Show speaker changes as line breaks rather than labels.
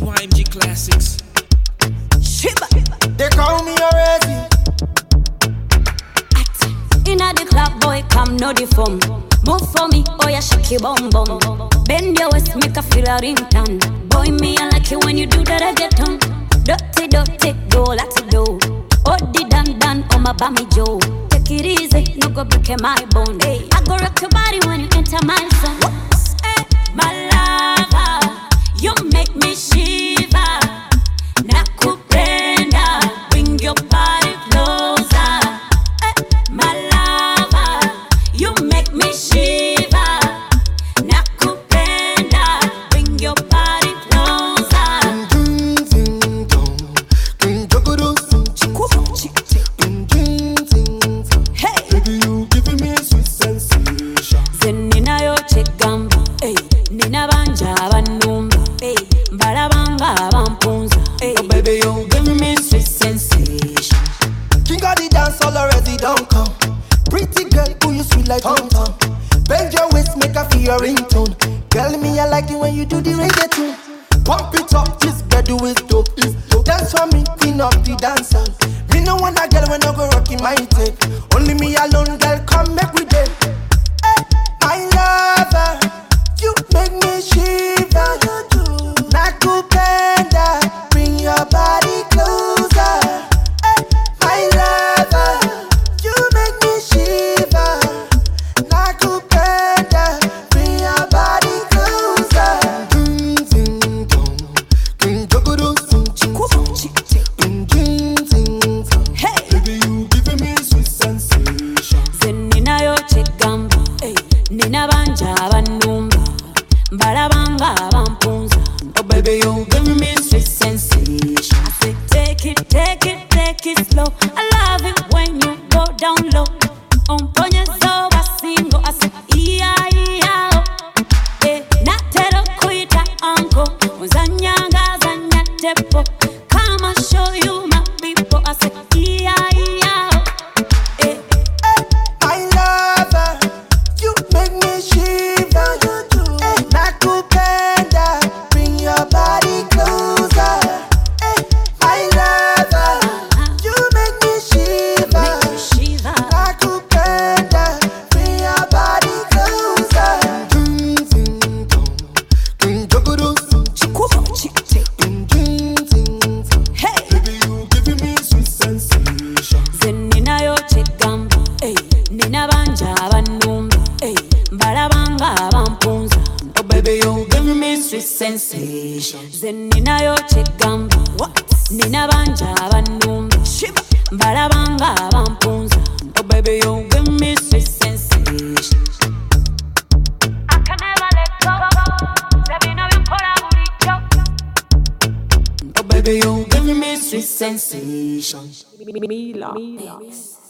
YMG Classics.
Shiba.
They call me already.
Inna the club, boy, come no the form. Move for me, oh yeah, shake your bum bum. Bend your waist, make a feel a ringtone. Boy, me I like it when you do that I get on. Dirty, dirty, go like it do. Oh, the dan, oh my bammy Joe. Take it easy, no go break my bone. Hey, I go rock your body when you enter my zone. Hey, my lover, you make me shiver. Nakupenda, bring your body closer. Hey, my lover, you make me shiver. Nakupenda, bring your body closer. Hey,
baby, you giving me sweet sensation.
Zenina yo chegamba, hey, nina banja banumba, hey, balabanga bampunza, hey,
Oh baby, you giving me sweet sensation. King of the dance all already don't come. Pretty girl, who you sweet like Tom Tom. Bend your waist, make her feel your ringtone. Girl, me I like it when you do the reggaeton. Pump it up, this bedroom is dope. Dance for me, queen of the dancer. Me no want a girl when I go rocking my tape. Only me alone, girl, come make we day. Hey, my lover, you make me shiver. Nakupenda, bring your body closer. Hey, my lover, you make me shiver. Nakupenda, bring your body closer. Ding ding dong, ding dogodo sing ching song. Ding ding ding dong.
hey.
Baby, you giving me sweet sensation.
Zenina yo chegamba, hey, nina banja banumba, balabanga bampunza.
Oh baby, you giving me sweet sensation.
I say take it slow. I love it when you go down low. Umponye zoba singo, I say iya oh. Eh, natero kuita anko, uzanyanga zanya tepo. Come and show you my people, I say iya oh. Eh,
My lover, you make me shiver. Hey, nakupenda, bring your body closer. Hey, my lover, you make me shiver.
make you shiver.
Nakupenda, bring your body closer. Ding ding dong, ding dogodo sing ching. Ding ding ding dong.
Hey.
Baby, you giving me sweet sensation.
Zenina yo chegamba, hey, nina banja banumba, hey, balabanga bampunza.
Oh baby, you giving me sweet sensation.
Zenina yo chegamba, nina banja banumba, balabanga bampunza.
Oh baby, you give me sweet sensation.
I can never let go. Sabina you put a
Oh baby, you give me sweet sensation.
Mila.